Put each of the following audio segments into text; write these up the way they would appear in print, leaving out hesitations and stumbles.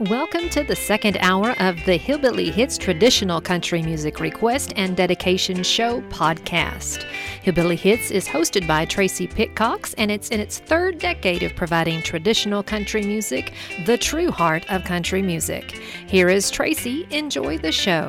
Welcome to the second hour of the Hillbilly Hits Traditional Country Music Request and Dedication Show podcast. Hillbilly Hits is hosted by Tracy Pitcox, and it's in its third decade of providing traditional country music, the true heart of country music. Here is Tracy. Enjoy the show.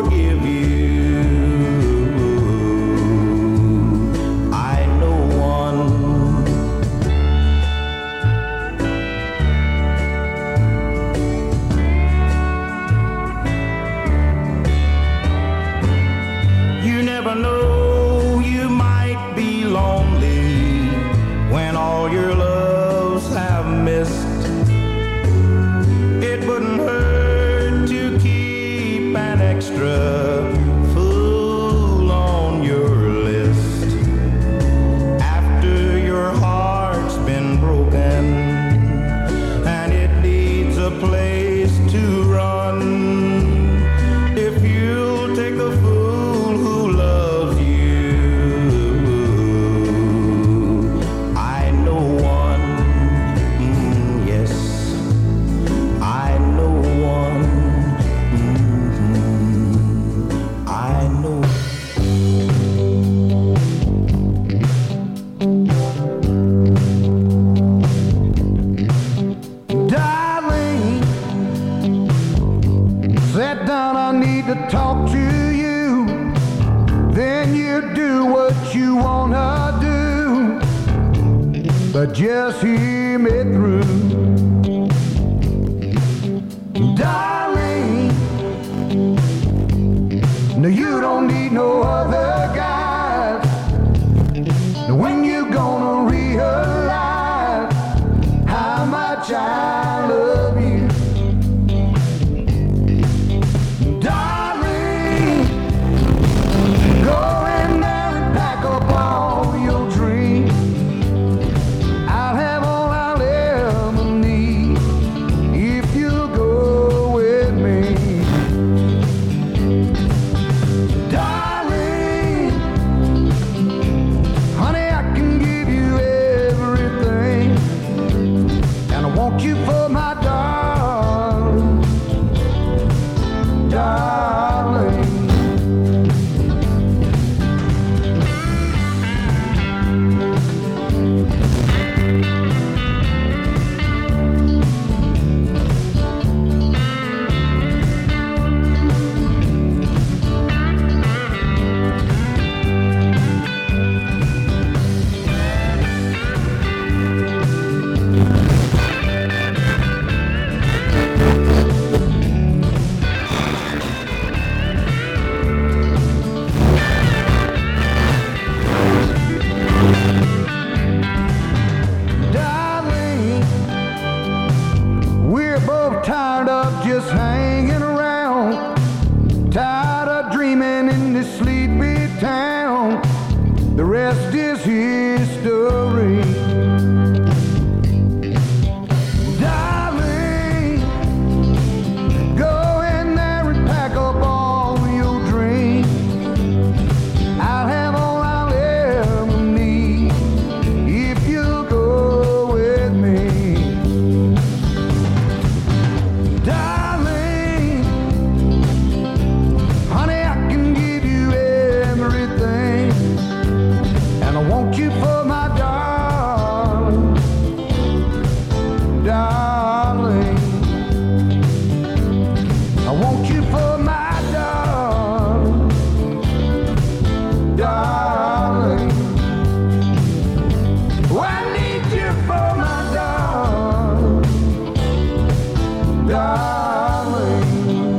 One extra fool on your list. After your heart's been broken and it needs a place to run, if you'll take a fool who loves you, I know one. Yes, I know one. I know. Darling, sit down, I need to talk to you. Then you do what you wanna do, but just hear me through. Darling, no, you don't need no other guys. When you gonna realize how much I love you? Darling, go in there and pack up all your dreams. I'll have all I'll ever need if you go with me. Darling, honey, I can give you everything, and I want you for my darling, darling. Darling, we're both tired of just hanging around, tired of dreaming in this sleepy town. The rest is history. Darling, go in there and pack up all your dreams. I'll have all I'll ever need if you go with me. Darling, honey, I can give you everything, and I want you for my darling, darling. I want you for my darling, darling. Oh, I need you for my darling, darling.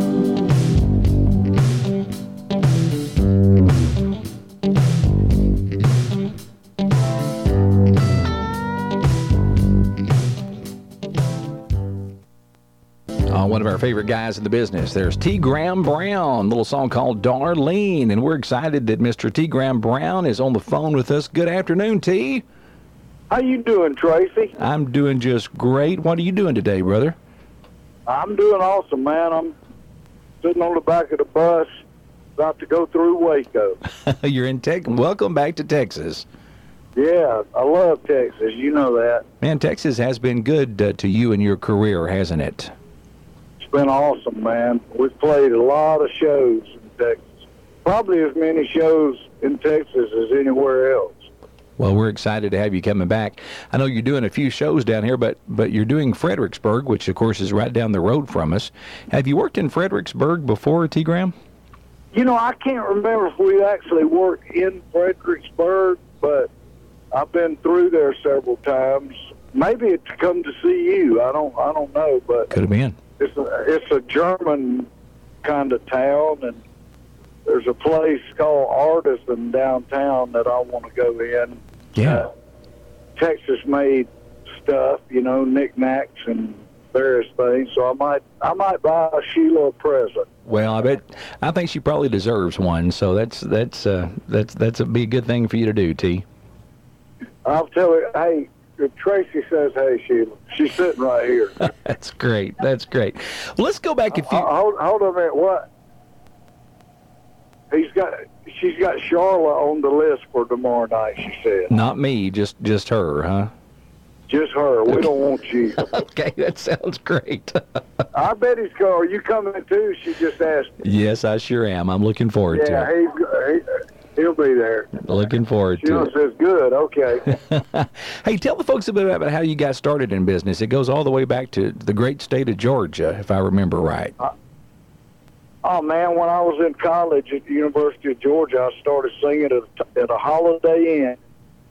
One of our favorite guys in the business. There's T. Graham Brown, a little song called Darlene, and we're excited that Mr. T. Graham Brown is on the phone with us. Good afternoon, T. How you doing, Tracy? I'm doing just great. What are you doing today, brother? I'm doing awesome, man. I'm sitting on the back of the bus, about to go through Waco. You're in Texas. Welcome back to Texas. Yeah, I love Texas. You know that. Man, Texas has been good to you in your career, hasn't it? It's been awesome, man. We've played a lot of shows in Texas. Probably as many shows in Texas as anywhere else. Well, we're excited to have you coming back. I know you're doing a few shows down here, but you're doing Fredericksburg, which, of course, is right down the road from us. Have you worked in Fredericksburg before, T. Graham? You know, I can't remember if we actually worked in Fredericksburg, but I've been through there several times. Maybe it's to come to see you. I don't know, but could have been. It's a German kind of town, and there's a place called Artisan downtown that I want to go in. Yeah. Texas-made stuff, you know, knickknacks and various things. So I might buy Sheila a present. Well, I think she probably deserves one. So that's be a good thing for you to do, T. I'll tell her, hey, if Tracy says, hey, Sheila, she's sitting right here. That's great. That's great. Well, let's go back a few. Hold on a minute. What? She's got Charlotte on the list for tomorrow night, she said. Not me, just her, huh? Just her. We don't want you. Okay, that sounds great. I bet he's going. Are you coming too? She just asked me. Yes, I sure am. I'm looking forward to it. Yeah, he'll be there. Looking forward to Sheila it. says, good, okay. Hey, tell the folks a bit about how you got started in business. It goes all the way back to the great state of Georgia, if I remember right. Oh, man, when I was in college at the University of Georgia, I started singing at a Holiday Inn.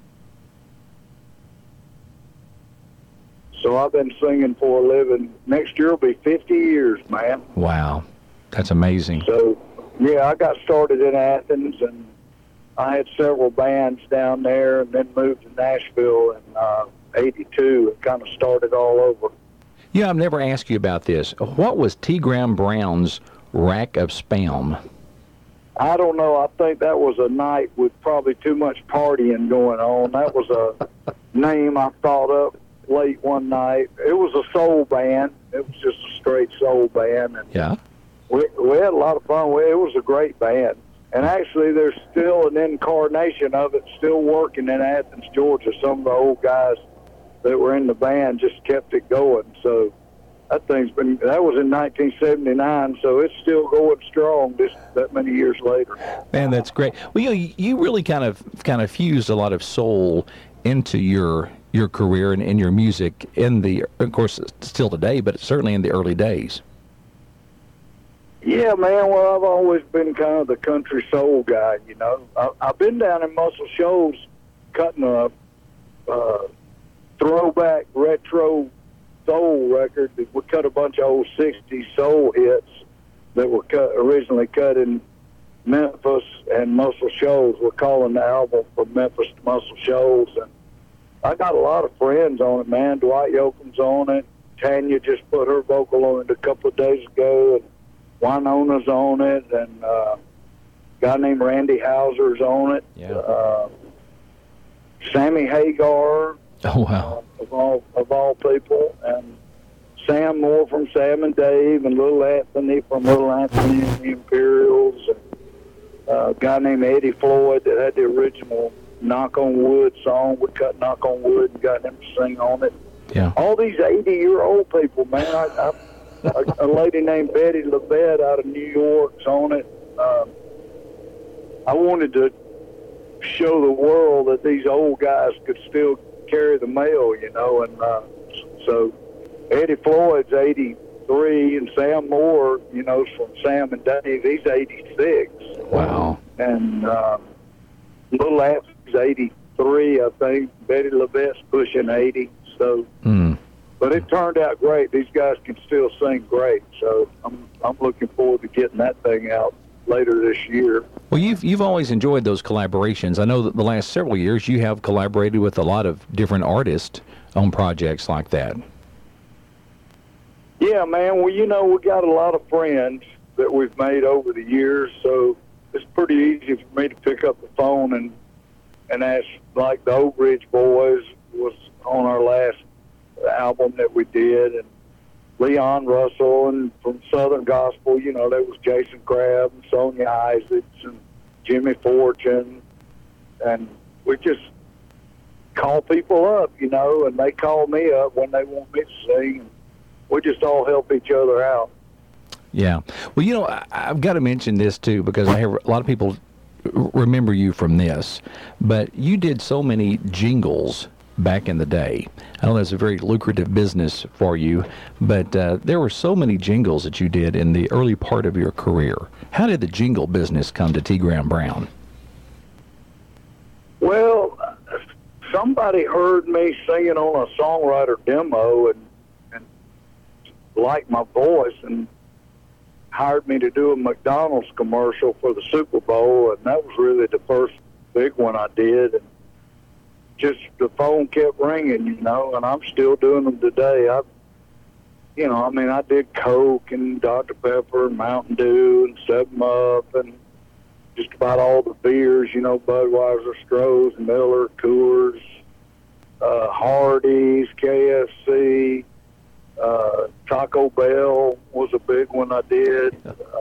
So I've been singing for a living. Next year will be 50 years, man. Wow. That's amazing. So, yeah, I got started in Athens, and I had several bands down there, and then moved to Nashville in 82 and kind of started all over. Yeah, I've never asked you about this. What was T. Graham Brown's Rack of Spam? I don't know. I think that was a night with probably too much partying going on. That was a name I thought up late one night. It was a soul band. It was just a straight soul band. And yeah. We had a lot of fun. It was a great band. And actually, there's still an incarnation of it still working in Athens, Georgia. Some of the old guys that were in the band just kept it going. So that was in 1979, so it's still going strong that many years later. Man, that's great. Well, you really kind of fused a lot of soul into your career and your music of course, still today, but certainly in the early days. Yeah, man. Well, I've always been kind of the country soul guy, you know. I've been down in Muscle Shoals cutting a throwback retro soul record. We cut a bunch of old 60s soul hits that were originally cut in Memphis and Muscle Shoals. We're calling the album from Memphis to Muscle Shoals. And I got a lot of friends on it, man. Dwight Yoakam's on it. Tanya just put her vocal on it a couple of days ago. And Winona's on it, and a guy named Randy Hauser's on it. Yeah. Sammy Hagar. Oh wow. Of all people, and Sam Moore from Sam and Dave, and Little Anthony from Little Anthony and the Imperials, and a guy named Eddie Floyd that had the original Knock on Wood song. We cut Knock on Wood and got him to sing on it. Yeah. All these 80-year-old people, man. A lady named Betty LaBette out of New York's on it. I wanted to show the world that these old guys could still carry the mail, you know, and so Eddie Floyd's 83, and Sam Moore, you know, from Sam and Dave, he's 86. Wow. And Little Anthony's 83, I think. Betty LaBette's pushing 80, so... But it turned out great. These guys can still sing great, so I'm looking forward to getting that thing out later this year. Well, you've always enjoyed those collaborations. I know that the last several years you have collaborated with a lot of different artists on projects like that. Yeah, man. Well, you know, we got a lot of friends that we've made over the years, so it's pretty easy for me to pick up the phone and ask, like the Oak Ridge Boys was on our last album that we did, and Leon Russell, and from Southern Gospel, you know, there was Jason Crabb and Sonia Isaacs and Jimmy Fortune, and we just call people up, you know, and they call me up when they want me to sing, and we just all help each other out. Yeah. Well, you know, I've got to mention this too, because I hear a lot of people remember you from this, but you did so many jingles back in the day. I know that's a very lucrative business for you, but there were so many jingles that you did in the early part of your career. How did the jingle business come to T. Graham Brown? Well, somebody heard me singing on a songwriter demo and liked my voice and hired me to do a McDonald's commercial for the Super Bowl, and that was really the first big one I did. And just the phone kept ringing, you know, and I'm still doing them today. you know, I mean, I did Coke and Dr. Pepper and Mountain Dew and 7-Up and just about all the beers, you know, Budweiser, Stroh's, Miller, Coors, Hardee's, KFC, Taco Bell was a big one I did.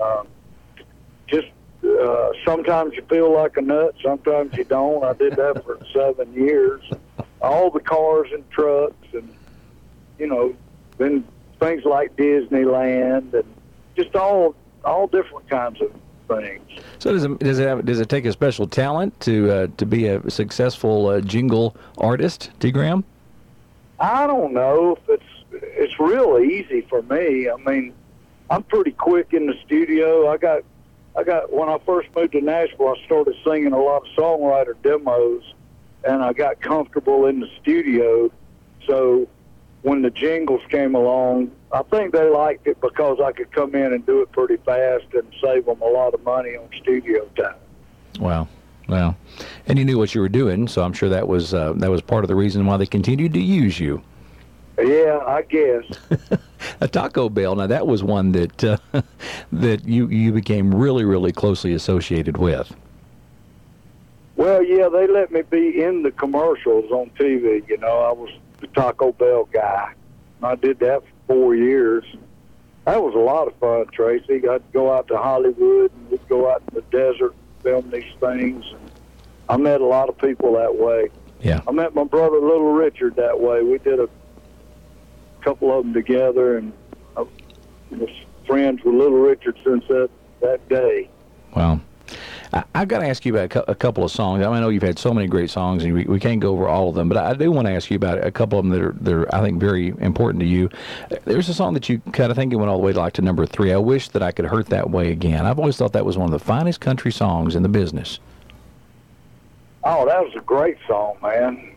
Sometimes you feel like a nut, sometimes you don't. I did that for 7 years. All the cars and trucks and, you know, then things like Disneyland and just all different kinds of things. So does it take a special talent to be a successful jingle artist, T. Graham? I don't know if it's real easy for me. I mean, I'm pretty quick in the studio. I got when I first moved to Nashville, I started singing a lot of songwriter demos, and I got comfortable in the studio. So when the jingles came along, I think they liked it because I could come in and do it pretty fast and save them a lot of money on studio time. Wow. Well, and you knew what you were doing, so I'm sure that was part of the reason why they continued to use you. Yeah, I guess. A Taco Bell. Now that was one that that you became really, really closely associated with. Well, yeah, they let me be in the commercials on TV. You know, I was the Taco Bell guy. I did that for 4 years. That was a lot of fun, Tracy. I'd go out to Hollywood and we'd go out in the desert and film these things. And I met a lot of people that way. Yeah. I met my brother Little Richard that way. We did a couple of them together, and I was friends with Little Richard since that day. Wow. I've got to ask you about a couple of songs. I know you've had so many great songs, and we can't go over all of them, but I do want to ask you about a couple of them that are I think, very important to you. There's a song that you kind of think it went all the way like to number 3, I Wish That I Could Hurt That Way Again. I've always thought that was one of the finest country songs in the business. Oh, that was a great song, man.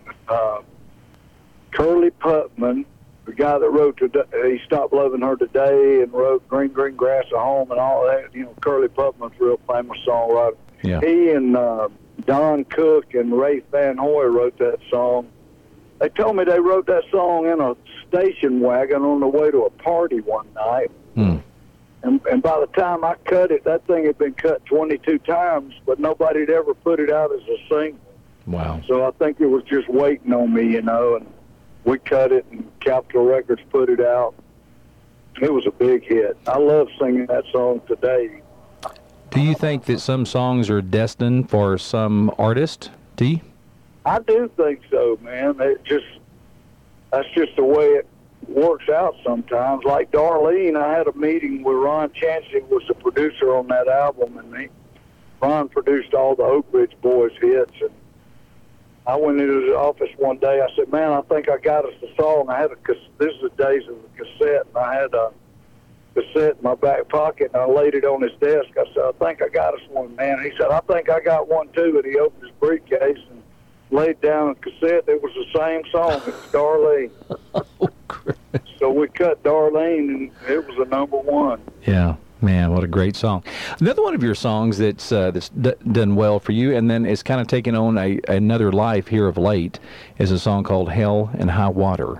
Curly Putman, the guy that wrote He Stopped Loving Her Today and wrote Green, Green Grass at Home and all that. You know, Curly Putman's a real famous songwriter. Yeah. He and Don Cook and Rafe Van Hoy wrote that song. They told me they wrote that song in a station wagon on the way to a party one night. And by the time I cut it, that thing had been cut 22 times, but nobody had ever put it out as a single. Wow. So I think it was just waiting on me, you know, and we cut it, and Capitol Records put it out. It was a big hit. I love singing that song today. Do you think that some songs are destined for some artist, T? I do think so, man. That's just the way it works out sometimes. Like Darlene, I had a meeting with Ron Chancey, who was the producer on that album, and Ron produced all the Oak Ridge Boys hits, and I went into his office one day. I said, man, I think I got us the song. This is the days of the cassette, and I had a cassette in my back pocket, and I laid it on his desk. I said, I think I got us one, man. He said, I think I got one, too. And he opened his briefcase and laid down a cassette. It was the same song. It was Darlene. Oh, great. So we cut Darlene, and it was a number 1. Yeah. Man, what a great song. Another one of your songs that's done well for you, and then it's kind of taken on another life here of late, is a song called Hell and High Water.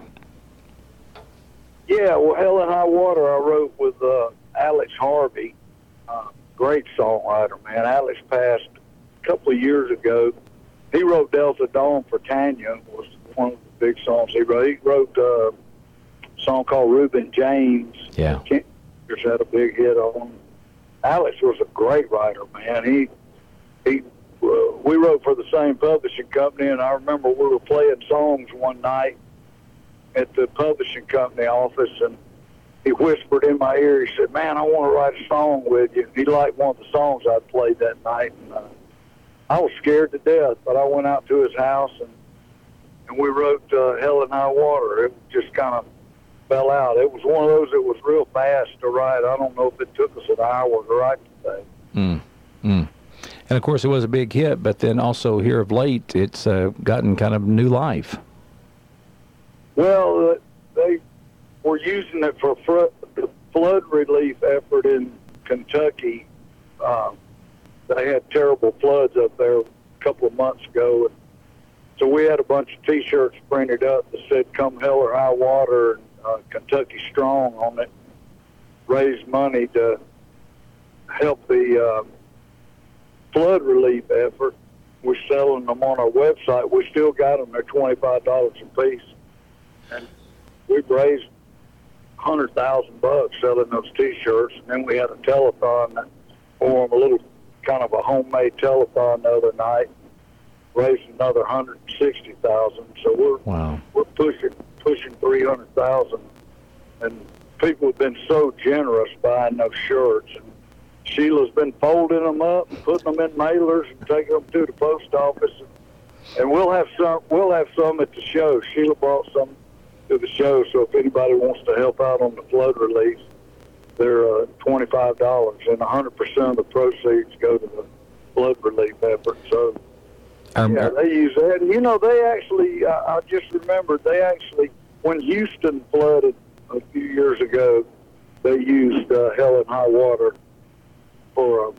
Yeah, well, Hell and High Water I wrote with Alex Harvey. Great songwriter, man. Alex passed a couple of years ago. He wrote Delta Dawn for Tanya, was one of the big songs he wrote. He wrote a song called Reuben James. Yeah. Had a big hit on. Alex was a great writer, man. We wrote for the same publishing company, and I remember we were playing songs one night at the publishing company office, and he whispered in my ear. He said, "Man, I want to write a song with you." He liked one of the songs I played that night, and I was scared to death. But I went out to his house, and we wrote "Hell and High Water." It just kind of fell out. It was one of those that was real fast to write. I don't know if it took us an hour to write the thing. And of course it was a big hit, but then also here of late it's gotten kind of new life. Well, they were using it for the flood relief effort in Kentucky. They had terrible floods up there a couple of months ago, and so we had a bunch of T-shirts printed up that said "Come Hell or High Water," and Kentucky Strong on it, raised money to help the flood relief effort. We're selling them on our website. We still got them. They're $25 a piece. And we've raised $100,000 selling those T-shirts. And then we had a telethon for them, a little kind of a homemade telethon the other night, raised another $160,000. So we're pushing $300,000. And people have been so generous buying those shirts. And Sheila's been folding them up and putting them in mailers and taking them to the post office. And we'll have some at the show. Sheila brought some to the show, so if anybody wants to help out on the flood relief, they're $25, and 100% of the proceeds go to the flood relief effort. So, yeah, they use that. And, you know, they actually, I just remembered, when Houston flooded a few years ago, they used Hell and High Water for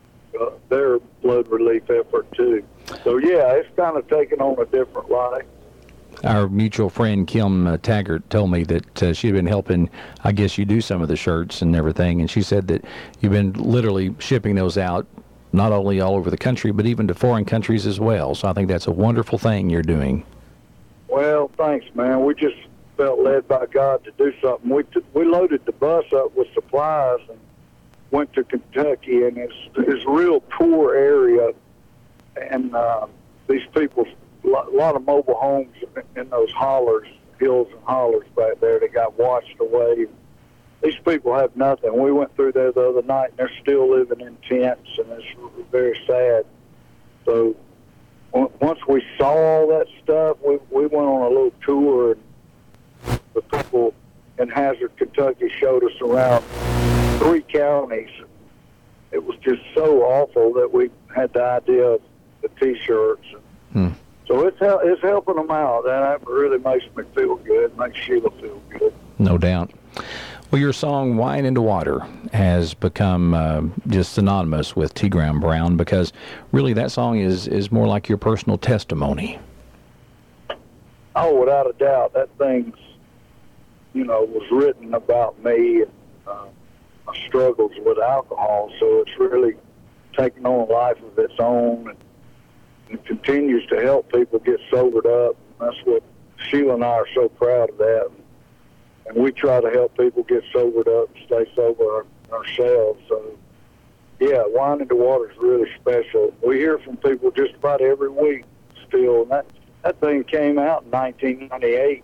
their flood relief effort, too. So, yeah, it's kind of taken on a different life. Our mutual friend Kim Taggart told me that she had been helping, I guess, you do some of the shirts and everything, and she said that you've been literally shipping those out, not only all over the country, but even to foreign countries as well. So I think that's a wonderful thing you're doing. Well, thanks, man. We just felt led by God to do something. We loaded the bus up with supplies and went to Kentucky, and it's a real poor area, and these people, a lot of mobile homes in those hollers, hills and hollers back there, they got washed away. These people have nothing. We went through there the other night, and they're still living in tents, and it's very sad. So once we saw all that stuff, we went on a little tour, and the people in Hazard, Kentucky showed us around 3 counties. It was just so awful that we had the idea of the T-shirts. So it's helping them out, and that really makes me feel good, makes Sheila feel good. No doubt. Well, your song "Wine into Water" has become just synonymous with T. Graham Brown, because really that song is more like your personal testimony. Oh, without a doubt. That thing's, was written about me and my struggles with alcohol, so it's really taken on a life of its own, and it continues to help people get sobered up. That's what Sheila and I are so proud of that. And we try to help people get sobered up and stay sober ourselves. So, yeah, Wine into Water is really special. We hear from people just about every week still. And that thing came out in 1998.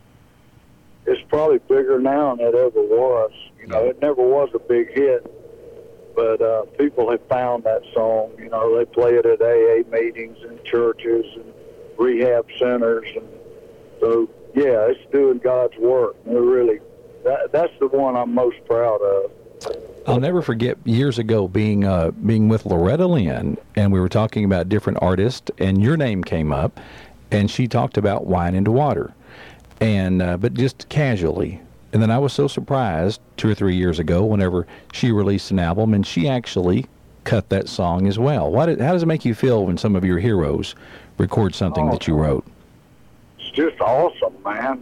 It's probably bigger now than it ever was. It never was a big hit. But people have found that song. They play it at AA meetings and churches and rehab centers. And so, yeah, it's doing God's work. That's the one I'm most proud of. I'll never forget years ago being with Loretta Lynn, and we were talking about different artists, and your name came up, and she talked about Wine into Water, and but just casually. And then I was so surprised 2 or 3 years ago whenever she released an album, and she actually cut that song as well. How does it make you feel when some of your heroes record something that you wrote? It's just awesome, man.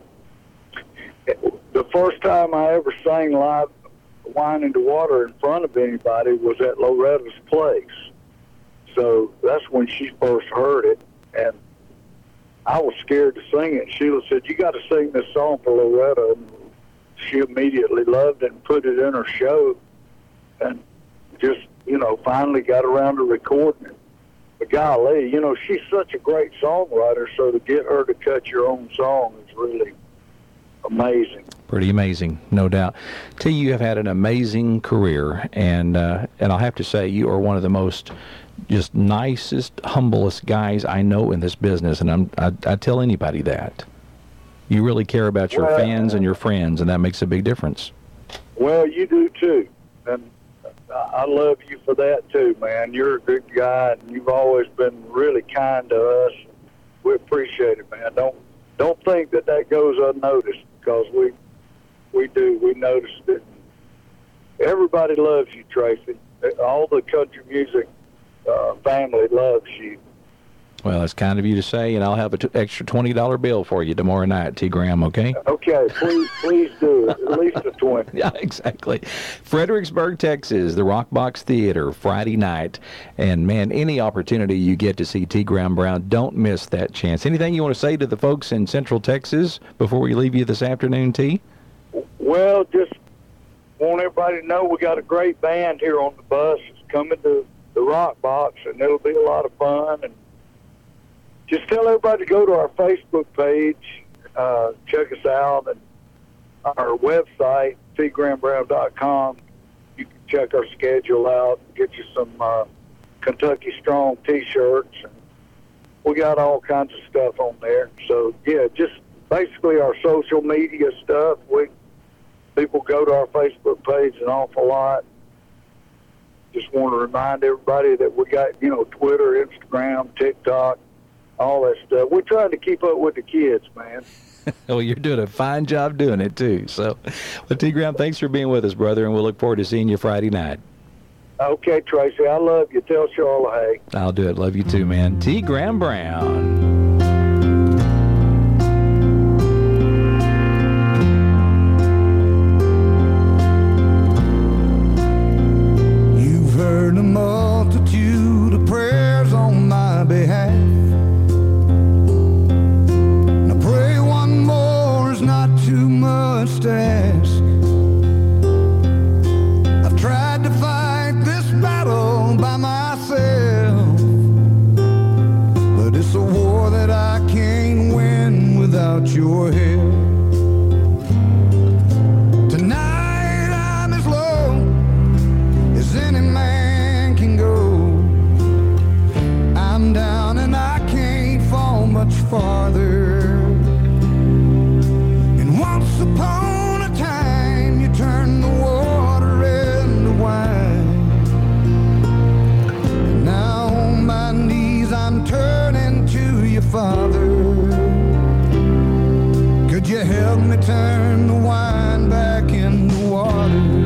The first time I ever sang live Wine into Water in front of anybody was at Loretta's place. So that's when she first heard it, and I was scared to sing it. Sheila said, "You got to sing this song for Loretta." And she immediately loved it and put it in her show, and just, finally got around to recording it. But golly, she's such a great songwriter, so to get her to cut your own song is really amazing. Pretty amazing, no doubt. T, you have had an amazing career, and I'll have to say you are one of the most just nicest, humblest guys I know in this business, and I tell anybody that. You really care about your fans and your friends, and that makes a big difference. Well, you do too, and I love you for that too, man. You're a good guy, and you've always been really kind to us. We appreciate it, man. Don't think that goes unnoticed, because we do. We noticed it. Everybody loves you, Tracy. All the country music family loves you. Well, that's kind of you to say, and I'll have an extra $20 bill for you tomorrow night, T. Graham, okay? Okay, please do. At least a 20. Yeah, exactly. Fredericksburg, Texas, the Rock Box Theater, Friday night. And, man, any opportunity you get to see T. Graham Brown, don't miss that chance. Anything you want to say to the folks in Central Texas before we leave you this afternoon, T? Well, just want everybody to know we got a great band here on the bus. It's coming to the Rock Box, and it'll be a lot of fun. And just tell everybody to go to our Facebook page, check us out, and our website, tgrahambrown.com. You can check our schedule out and get you some Kentucky Strong T-shirts. And we got all kinds of stuff on there. So, yeah, just basically our social media stuff. People go to our Facebook page an awful lot. Just want to remind everybody that we got, Twitter, Instagram, TikTok, all that stuff. We're trying to keep up with the kids, man. Well, you're doing a fine job doing it, too. So, well, T. Graham, thanks for being with us, brother, and we'll look forward to seeing you Friday night. Okay, Tracy, I love you. Tell Charlotte, hey. I'll do it. Love you, too, man. T. Graham Brown. Heard a multitude of prayers on my behalf. And I pray one more is not too much to ask. I've tried to fight this battle by myself, but it's a war that I can't win without your help. Tonight I'm as low as any man. I'm down and I can't fall much farther. And once upon a time you turned the water into wine. And now on my knees I'm turning to you, Father. Could you help me turn the wine back into water?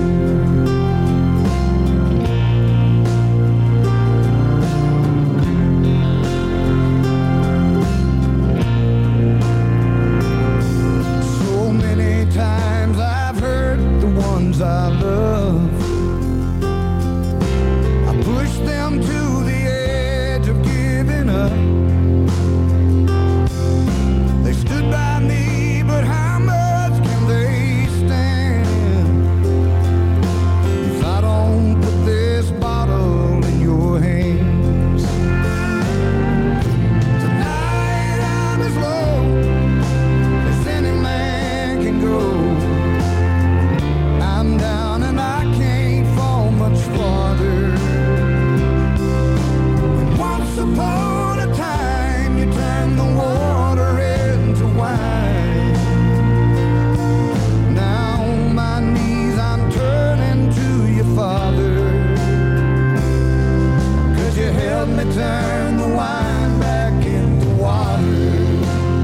I love, I pushed them to the edge of giving up. They stood by me, but how much can they stand if I don't put this bottle in your hands? Tonight I'm as low as any man can go. I'm down and I can't fall much farther. And once upon a time you turned the water into wine. Now on my knees I'm turning to you, Father. Could you help me turn the wine back into water?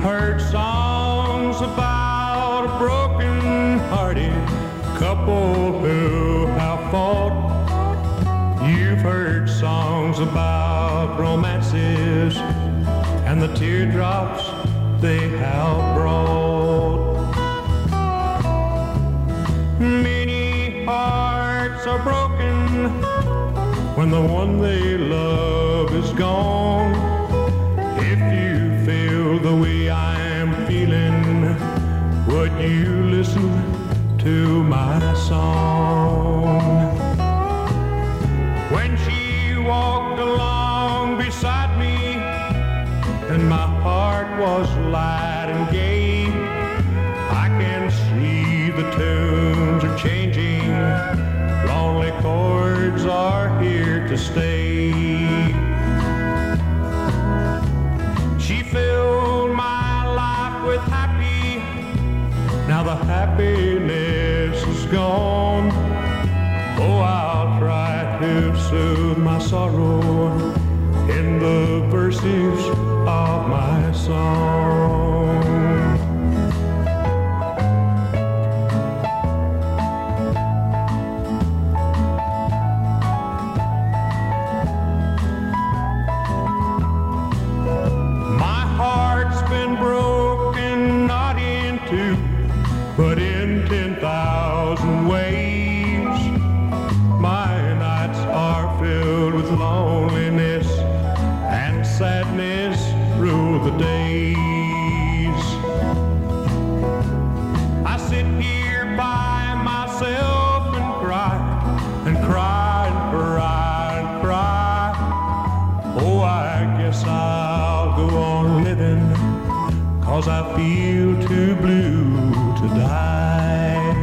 heard songs about a broken-hearted couple who have fought. You've heard songs about romances and the teardrops they have brought. Many hearts are broken when the one they love is gone. If you feel the way I'm feeling, would you listen to my song? When she walked along beside me and my heart was light and gay, I can see the tunes are changing, lonely chords are here to stay. She filled my life with happy, now the happiness is gone. Oh, I'll try to soothe my sorrow in the verses of my song. My heart's been broken, not in two, but in 10,000 ways. My nights are filled with loneliness and sadness through the days. I sit here by myself and cry and cry and cry and cry. Oh, I guess I'll go on living, 'cause I feel too blue to die.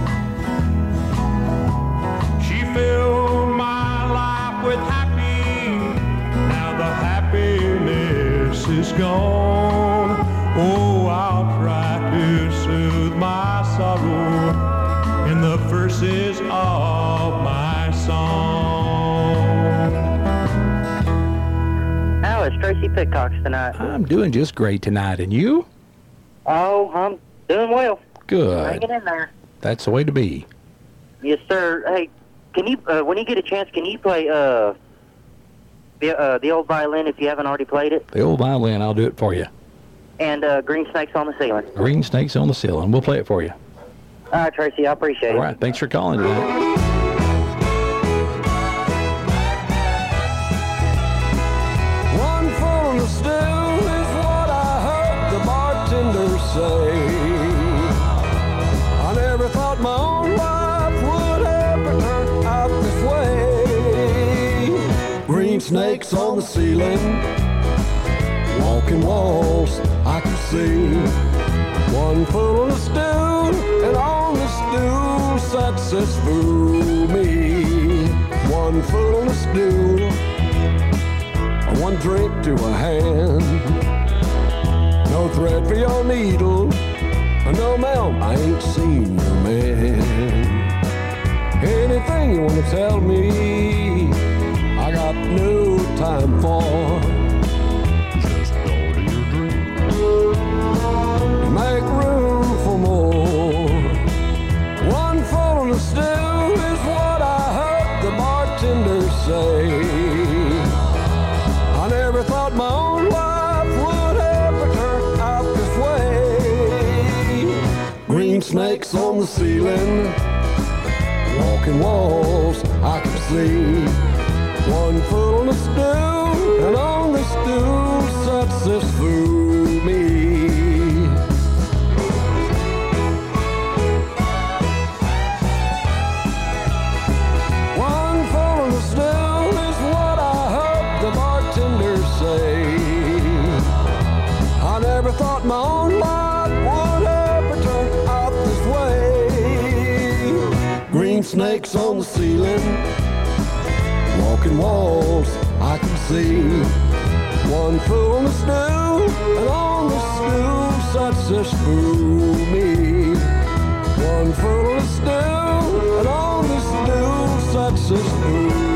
She filled my life with happy, now the happiness is gone. Oh, I'll try to soothe my sorrow in the verses of my song. How is Tracy Pitcox tonight? I'm doing just great tonight, and you? Oh, I'm doing well. Good. Hanging in there. That's the way to be. Yes, sir. Hey, can you, when you get a chance, can you play the old violin if you haven't already played it? The old violin, I'll do it for you. And Green Snakes on the Ceiling. Green Snakes on the Ceiling. We'll play it for you. All right, Tracy, I appreciate it. All right, thanks for calling tonight. One full of stew is what I heard the bartender say. I never thought my own life would ever turn out this way. Green snakes on the ceiling, walking walls I could see. One full of stew, and on the stew sat Sis me. One full of stew, one drink to a hand. No thread for your needle, no ma'am, I ain't seen no man. Anything you wanna tell me, I got no time for. Just order your drink, make room for more. One full of stew is what I heard the bartender say. I never thought my own life would ever turn out this way. Green snakes on the ceiling, walking walls I could see. One full of stew, and on the stew sat Sis me. One full of stew is what I heard the bartender say. I never thought my own life would ever turn out this way. Green snakes on the ceiling, walking walls I can see. One full of stew, and on the stew sat Sis me. One full of stew, and on the stew sat Sis me.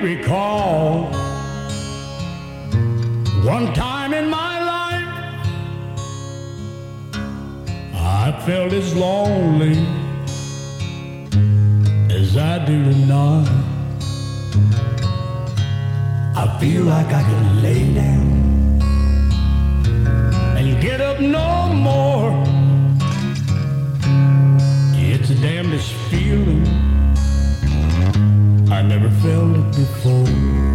recall one time in my life I felt as lonely as I do tonight. I feel like I can lay down and get up no more. It's the damnedest feeling. I never felt it before.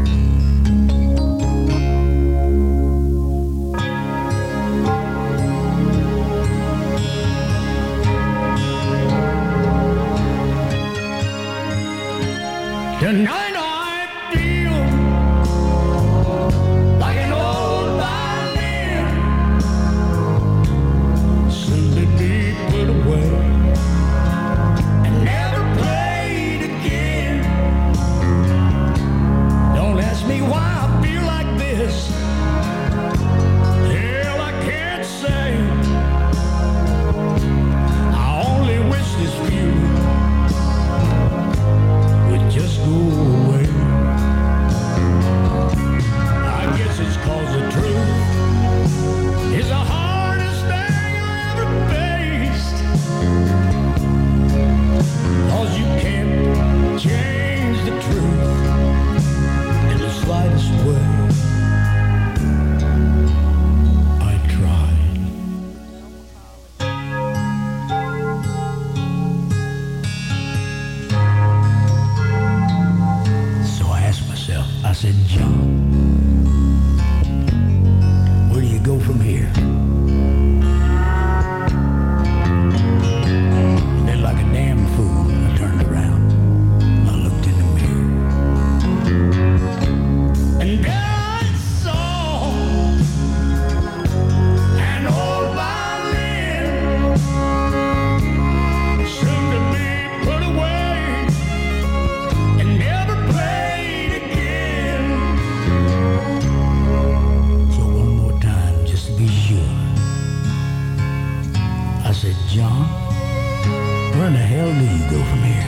Tonight I feel like an old violin, soon to be put away and never played again. Don't ask me why I feel like this. Hell, I can't say. I only wish this feeling would just go away. I guess it's 'cause the truth is the hardest thing I ever faced. 'Cause you can't change the truth in the slightest way. I tried. So I asked myself, I said, John, where do you go from here? And then like a damn fool, I turned around. I looked in the mirror. And there I saw an old violin, soon to be put away and never played again. So one more time, just to be sure, I said, John, where in the hell do you go from here?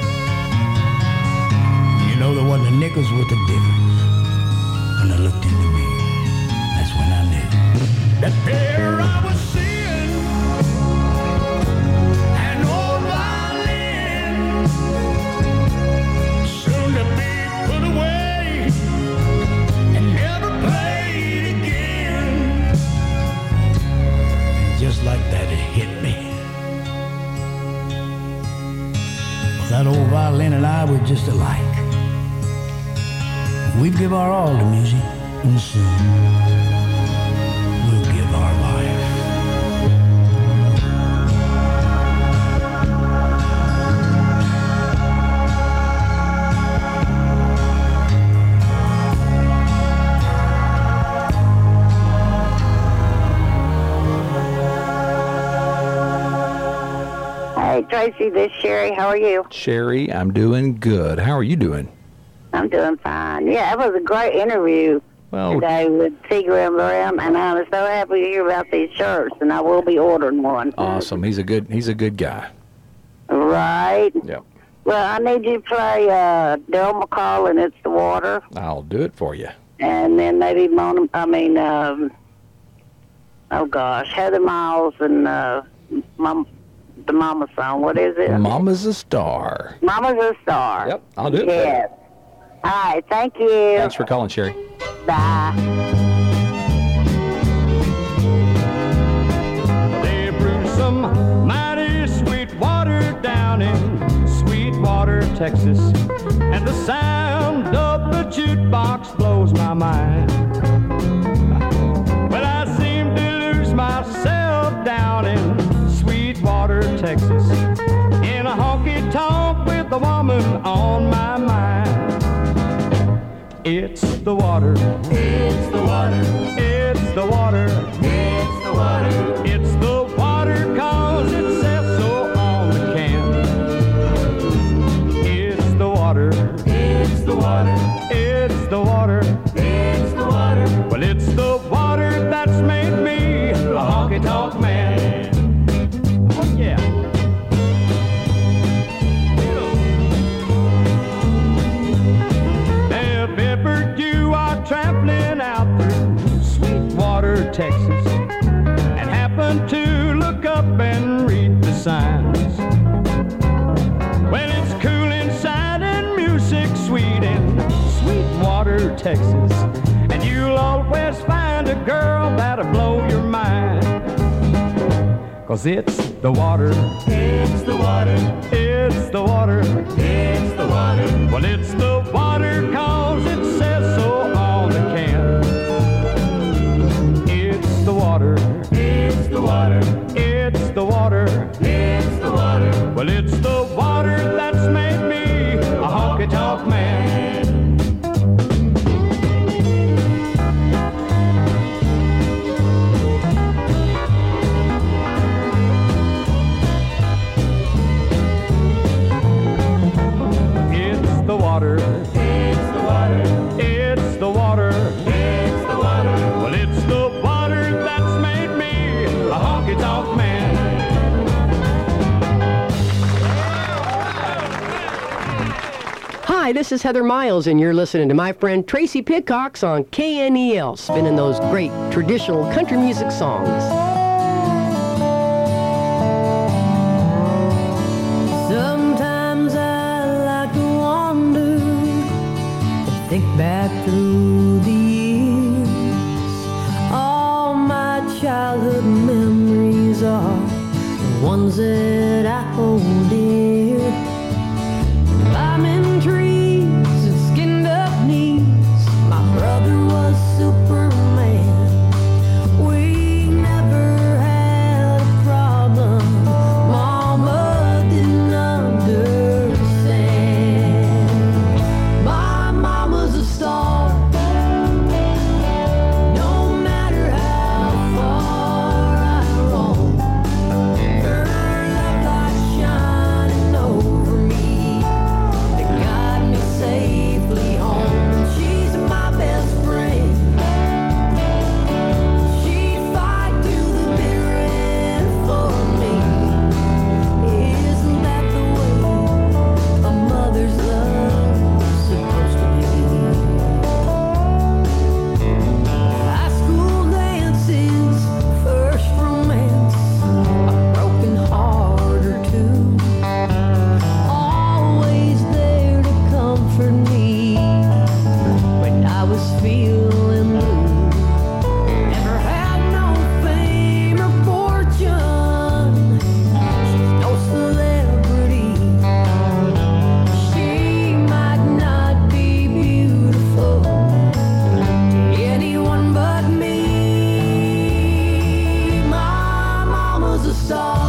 You know, there wasn't a nickel's worth of difference. When I looked in the mirror, that's when I knew that there I was seeing an old violin, soon to be put away and never played again. And just like that, it hit me. That old violin and I were just alike. We'd give our all to music, and soon we'll give our life. Hey, Tracy, this is Sherry. How are you? Sherry, I'm doing good. How are you doing? I'm doing fine. Yeah, it was a great interview Well, today with Seagram Graham, and I was so happy to hear about these shirts, and I will be ordering one. awesome. He's a good guy. Right. Yep. Well, I need you to play Daryl McCall and It's the Water, I'll do it for you. and then maybe Heather Miles and the Mama song. What is it? Mama's a star. Mama's a Star. Yep, I'll do it. Yes. All right, thank you. Thanks for calling, Sherry. Bye. They brewed some mighty sweet water down in Sweetwater, Texas, and the sound of the jukebox blows my mind. Well, I seem to lose myself down in Sweetwater, Texas, in a honky-tonk with a woman on my mind. It's the water. It's the water. It's the water. It's the water. It's the water 'cause it says so on the can. It's the water. It's the water. It's the water. It's the water. Well, it's the water that's made me a honky-tonk man. Oh, yeah. There Texas, and happened to look up and read the signs. Well, it's cool inside and music sweet in Sweetwater, Texas, and you'll always find a girl that'll blow your mind. 'Cause it's the water, it's the water, it's the water, it's the water. Well, it's the water 'cause it says so on the can. It's the water, it's the water, it's the water, it's the water. Well, it's the water that's made me a honky-tonk man. The water, it's the water, it's the water, it's the water. Well, it's the water that's made me a honky-tonk man. Hi, this is Heather Miles, and you're listening to my friend Tracy Pitcox on KNEL, spinning those great traditional country music songs. Sometimes I like to wander and think back through the years. All my childhood memories are the ones that I hold dear. Climbing trees and skinned up knees, my brother was Superman. We never had a problem, Mama didn't understand. My mama's a star, no matter how far I roam. Her love light shining over me, they guide me safely home. She's my best friend, she'd fight to the bitter end for me. Isn't that the way a mother's love's supposed to be? High school dances, first romance, a broken heart or two, always there to comfort me when I was feeling blue. Never had no fame or fortune, she's no celebrity. She might not be beautiful to anyone but me. My mama's a star,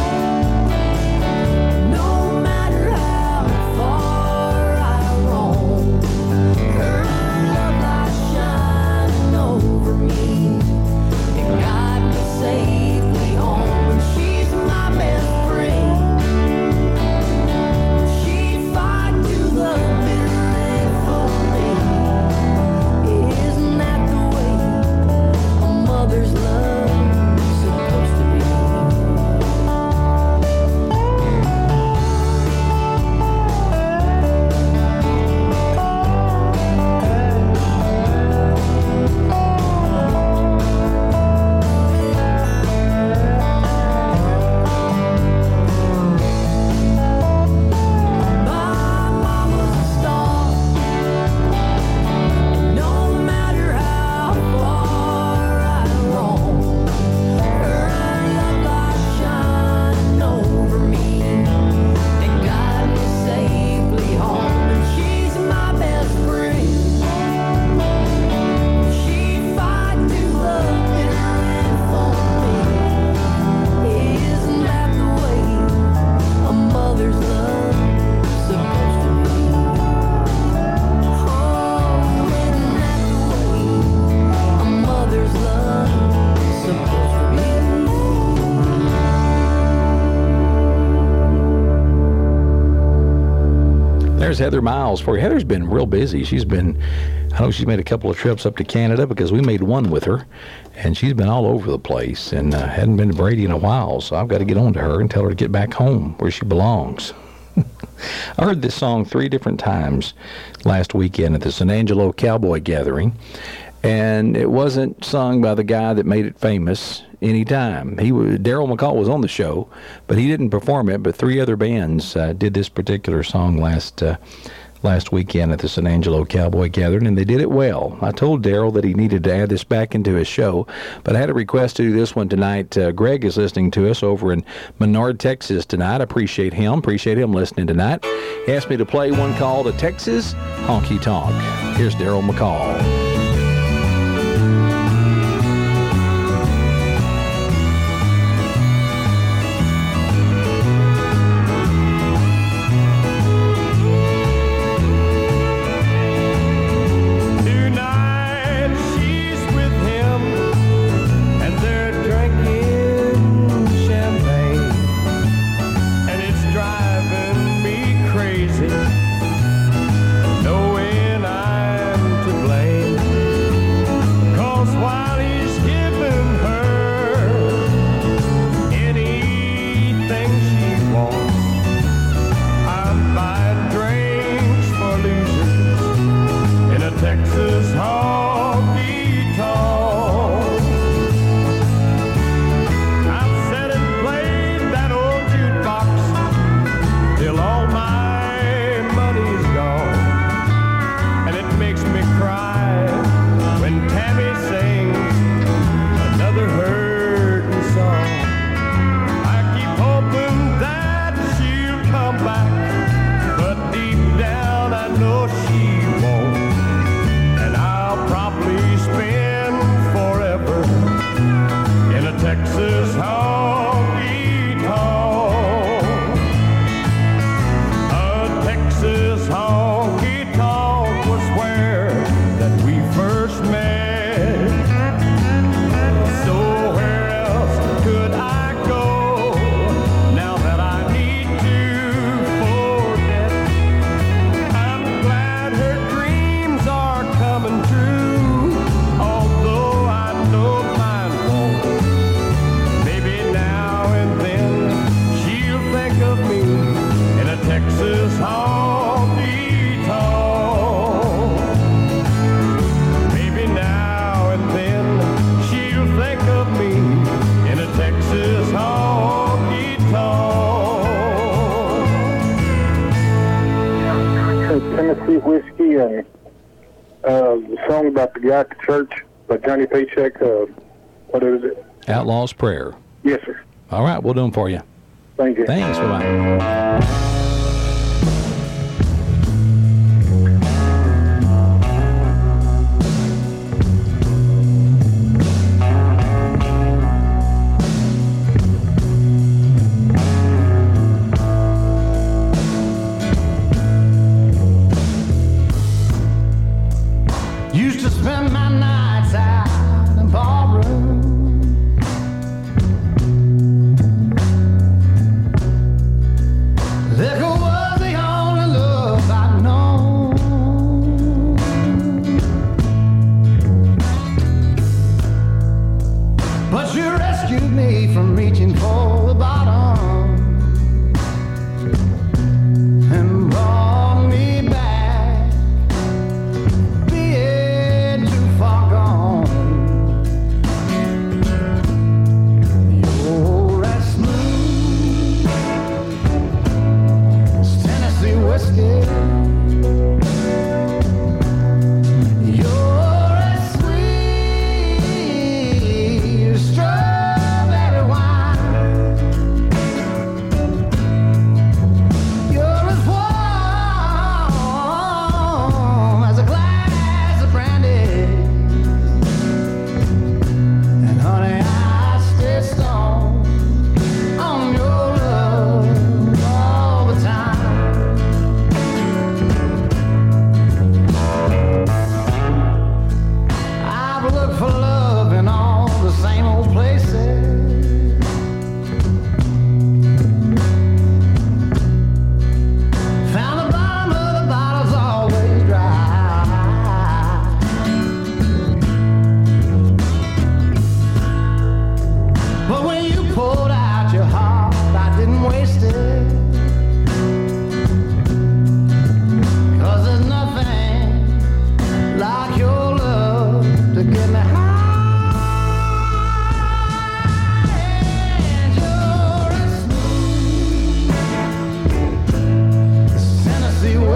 no matter how far I roam. Her love light shining over me, it guide me safely home. And she's my best friend, she'd fight to the bitter end for me. Isn't that the way a mother's love's supposed to be? My mama's a star, no matter how far I roam. Her love light shining over me, they guide me safely home. And she's my best friend, she'd fight to the bitter end for me. Isn't that the way a mother's love's supposed to be? Oh, isn't that the way a mother's love's supposed to be? There's Heather Miles for you. Heather's been real busy. I know she's made a couple of trips up to Canada because we made one with her, and she's been all over the place and hadn't been to Brady in a while, so I've got to get on to her and tell her to get back home where she belongs. I heard this song 3 different times last weekend at the San Angelo Cowboy Gathering, And it wasn't sung by the guy that made it famous anytime. Daryl McCall was on the show, but he didn't perform it. But 3 other bands did this particular song last weekend at the San Angelo Cowboy Gathering, and they did it well. I told Daryl that he needed to add this back into his show, but I had a request to do this one tonight. Greg is listening to us over in Menard, Texas tonight. I appreciate him listening tonight. He asked me to play one called A Texas Honky Tonk. Here's Daryl McCall. Whiskey and the song about the guy at the church by Johnny Paycheck. What is it? Outlaw's Prayer. Yes, sir. All right, we'll do them for you. Thank you. Thanks. Bye-bye. Used to spend my nights out in ballroom. Liquor was the only love I'd known. But you rescued me from reaching for the bottom and brought me back, being too far gone. You're as smooth as Tennessee whiskey. You're as sweet as strawberry wine. You're as warm as a glass of brandy. And honey, I stay stoned on your love all the time.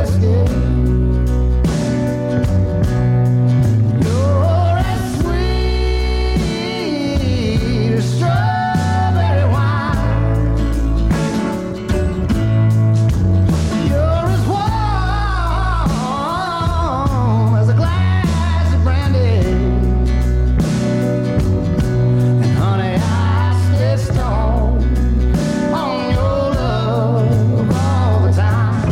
whiskey. You're as sweet as strawberry wine. You're as warm as a glass of brandy. And honey, I stay stoned on your love all the time.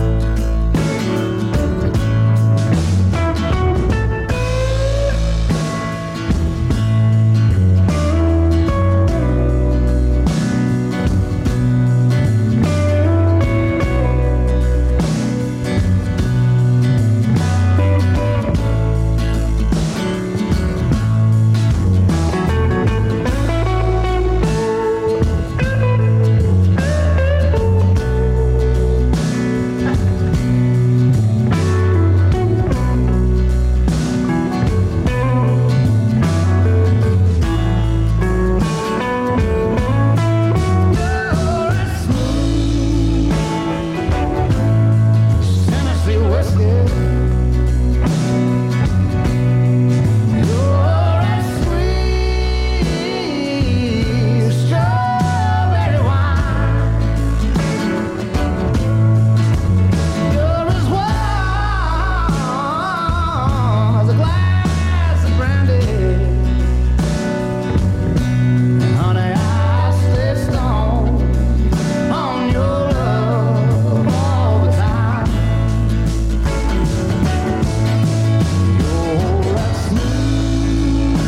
You're as smooth as Tennessee whiskey. You're as sweet as strawberry wine. You're as warm as a glass of brandy. And honey, I stay stoned on your love all the time. You're as smooth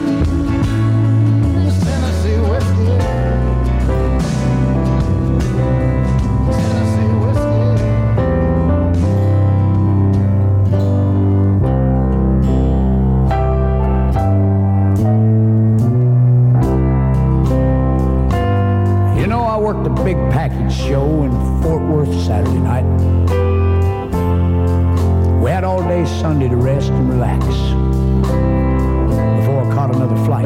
as Tennessee whiskey. Tennessee whiskey. You know, I worked a big package show in Fort Worth Saturday night. We had all day Sunday to rest and relax before I caught another flight.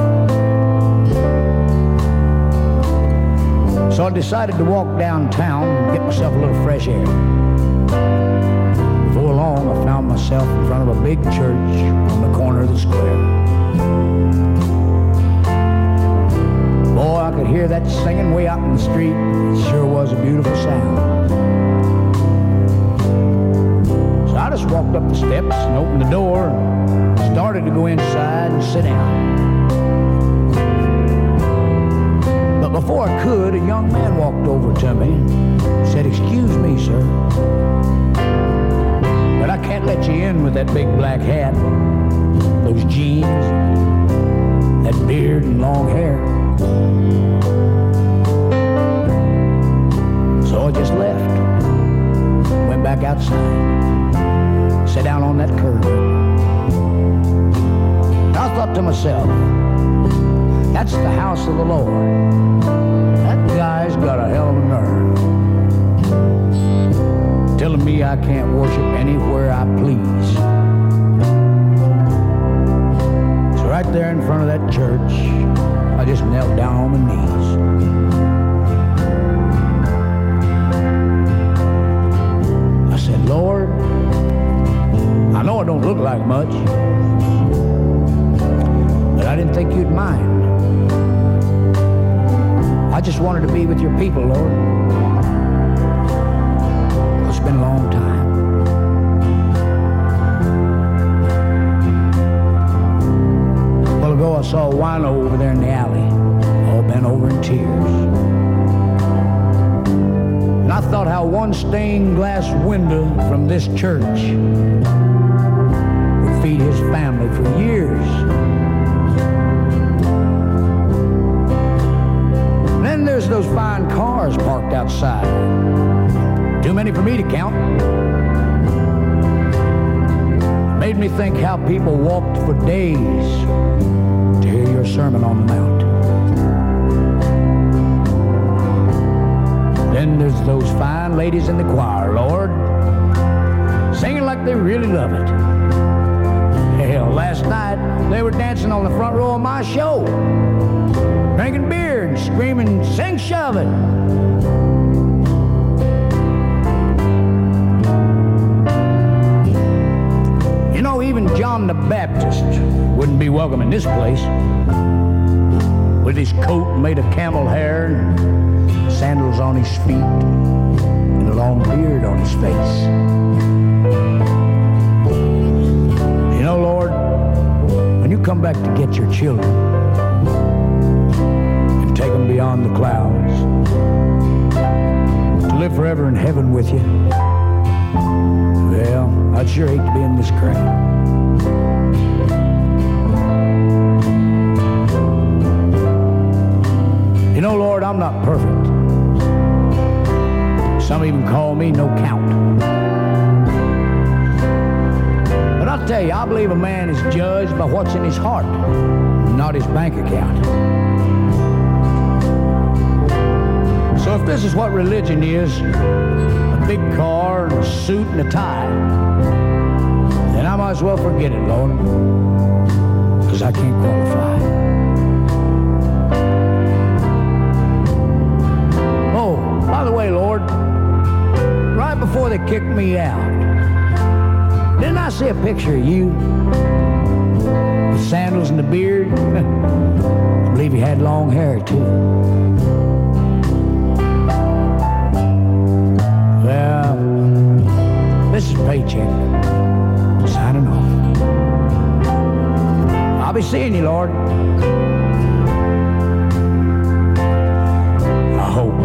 So I decided to walk downtown and get myself a little fresh air. Before long, I found myself in front of a big church on the corner of the square. Boy, I could hear that singing way out in the street. It sure was a beautiful sound. So I just walked up the steps and opened the door and started to go inside and sit down. But before I could, a young man walked over to me and said, "Excuse me, sir, but I can't let you in with that big black hat, those jeans, that beard and long hair." So I just left, went back outside, sat down on that curb. And I thought to myself, that's the house of the Lord. That guy's got a hell of a nerve. Telling me I can't worship anywhere I please. So right there in front of that church, I just knelt down on my knees. I said, "Lord, I know I don't look like much, but I didn't think you'd mind. I just wanted to be with your people, Lord. It's been a long time." A while ago, I saw a wino over there in the alley, all bent over in tears. And I thought how one stained glass window from this church would feed his family for years. Then there's those fine cars parked outside. Too many for me to count. Made me think how people walked for days to hear your Sermon on the Mount. Then there's those fine ladies in the choir, Lord, singing like they really love it. Hell, last night they were dancing on the front row of my show, drinking beer and screaming, "Sing, shove it." even John the Baptist wouldn't be welcome in this place. With his coat made of camel hair, and sandals on his feet, and a long beard on his face. You know, Lord, when you come back to get your children and take them beyond the clouds to live forever in heaven with you, well, I'd sure hate to be in this crowd. You know, Lord, I'm not perfect. Some even call me no count. But I'll tell you, I believe a man is judged by what's in his heart, not his bank account. So if this is what religion is, a big car, and a suit, and a tie, then I might as well forget it, Lord, because I can't qualify. By the way, Lord, right before they kicked me out, didn't I see a picture of you? The sandals and the beard. I believe you had long hair, too. Well, this is Paycheck. Signing off. I'll be seeing you, Lord. I hope.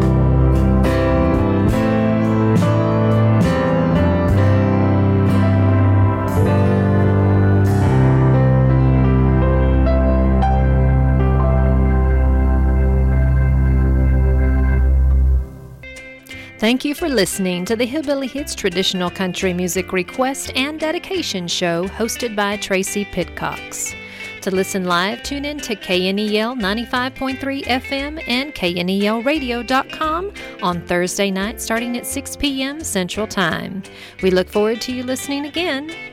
Thank you for listening to the Hillbilly Hits Traditional Country Music Request and Dedication Show hosted by Tracy Pitcox. To listen live, tune in to KNEL 95.3 FM and KNELradio.com on Thursday night starting at 6 p.m. Central Time. We look forward to you listening again.